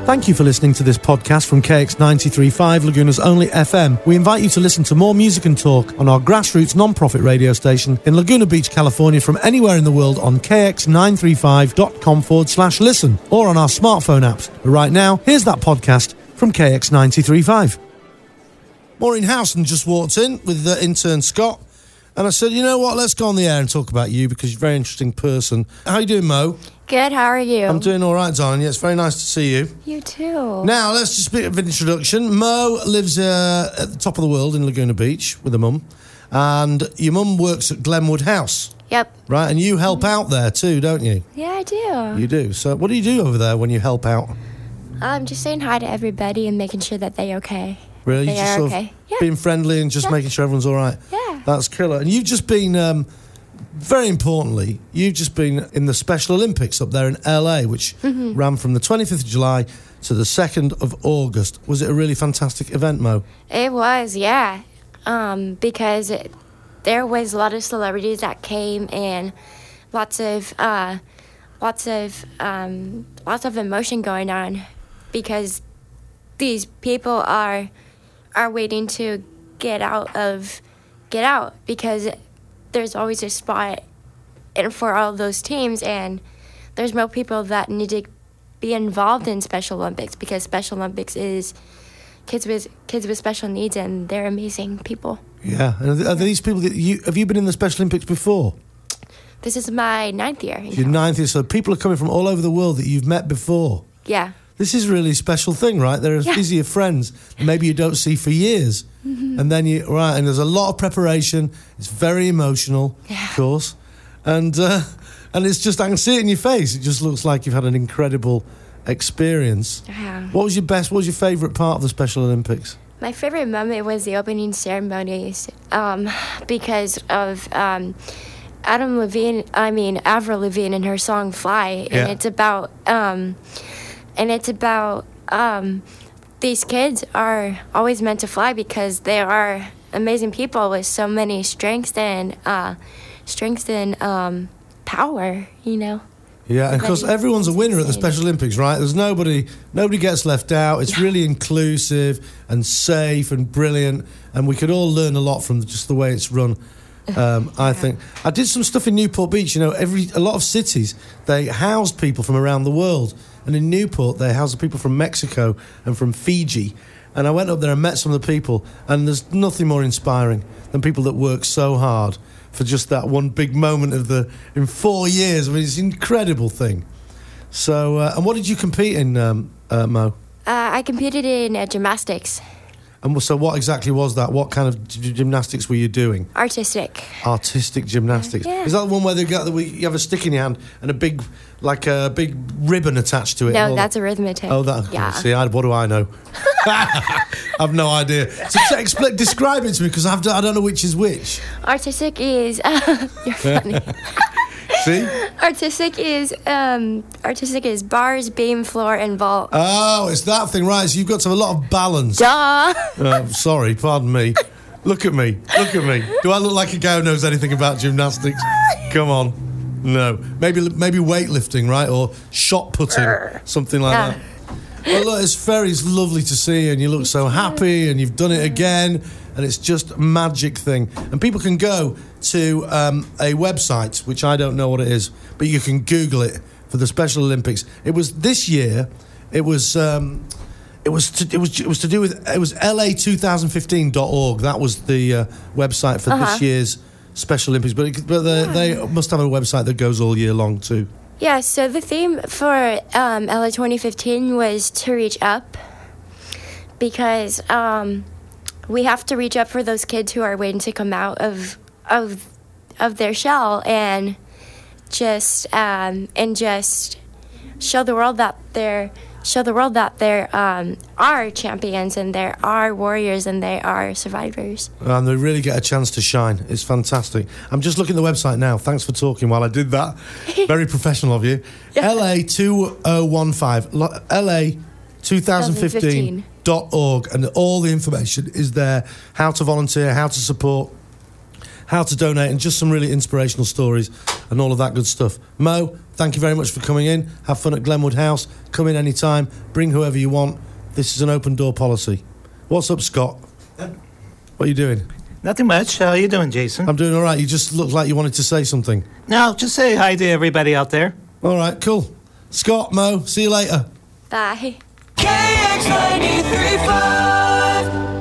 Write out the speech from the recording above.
Thank you for listening to this podcast from KX93.5, Laguna's only FM. We invite you to listen to more music and talk on our grassroots non-profit radio station in Laguna Beach, California, from anywhere in the world on kx935.com/listen or on our smartphone apps. But right now, here's that podcast from KX93.5. Maureen Howson just walked in with the intern Scott, and I said, you know what, let's go on the air and talk about you because you're a very interesting person. How you doing, Mo? Good, how are you? I'm doing all right, darling. Yeah, it's very nice to see you. You too. Now, let's just a bit of an introduction. Mo lives at the top of the world in Laguna Beach with her mum, and your mum works at Glenwood House. Yep. Right, and you help out there too, don't you? Yeah, I do. You do. So what do you do over there when you help out? I'm just saying hi to everybody and making sure that they're okay. Really? They just are sort okay. of Yeah. being friendly and just making sure everyone's all right? Yeah. That's killer. And you've just been... very importantly, you've just been in the Special Olympics up there in LA, which ran from the 25th of July to the 2nd of August. Was it a really fantastic event, Mo? It was, yeah. Because there was a lot of celebrities that came and lots of emotion going on because these people are waiting to get out because there's always a spot for all those teams, and there's more people that need to be involved in Special Olympics because Special Olympics is kids with special needs, and they're amazing people. Yeah, and are these people that have you been in the Special Olympics before? This is my 9th year. Your 9th year, so people are coming from all over the world that you've met before. Yeah. This is a really special thing, right? These are your friends maybe you don't see for years. And then and there's a lot of preparation. It's very emotional, of course. And it's just, I can see it in your face. It just looks like you've had an incredible experience. Yeah. What was your favourite part of the Special Olympics? My favorite moment was the opening ceremonies because of Avril Lavigne and her song Fly. Yeah. And it's about these kids are always meant to fly because they are amazing people with so many strengths and power, you know. Yeah, and of course everyone's a winner at the Special Olympics, right? There's nobody gets left out. It's really inclusive and safe and brilliant, and we could all learn a lot from just the way it's run. I think I did some stuff in Newport Beach. You know, a lot of cities they house people from around the world, and in Newport they house people from Mexico and from Fiji. And I went up there and met some of the people, and there's nothing more inspiring than people that work so hard for just that one big moment in 4 years. I mean, it's an incredible thing. So, and what did you compete in, Mo? I competed in gymnastics. And so what exactly was that? What kind of gymnastics were you doing? Artistic gymnastics. Yeah. Is that the one where you have a stick in your hand and a big ribbon attached to it? No, that's arithmetic. Oh, that. Yeah. See, what do I know? I've no idea. So describe it to me because I don't know which is which. Artistic is you're funny. See? Artistic is bars, beam, floor, and vault. Oh, it's that thing, right? So you've got to have a lot of balance. Duh. Sorry, pardon me. Look at me. Do I look like a guy who knows anything about gymnastics? Come on. No. Maybe weightlifting, right? Or shot putting, something like that. Well, look, it's lovely to see you, and you look so happy, and you've done it again, and it's just a magic thing. And people can go to a website, which I don't know what it is, but you can Google it for the Special Olympics. It was this year. It was LA2015.org. That was the website for this year's Special Olympics. But they must have a website that goes all year long too. Yeah, so the theme for LA 2015 was to reach up because we have to reach up for those kids who are waiting to come out of their shell and just show the world that there are champions and there are warriors and there are survivors. And they really get a chance to shine. It's fantastic. I'm just looking at the website now. Thanks for talking while I did that. Very professional of you. LA2015. LA2015.org, and all the information is there. How to volunteer, how to support. how to donate, and just some really inspirational stories and all of that good stuff. Mo, thank you very much for coming in. Have fun at Glenwood House. Come in any time. Bring whoever you want. This is an open door policy. What's up, Scott? What are you doing? Nothing much. How are you doing, Jason? I'm doing all right. You just looked like you wanted to say something. No, just say hi to everybody out there. All right, cool. Scott, Mo, see you later. Bye. KX 93.5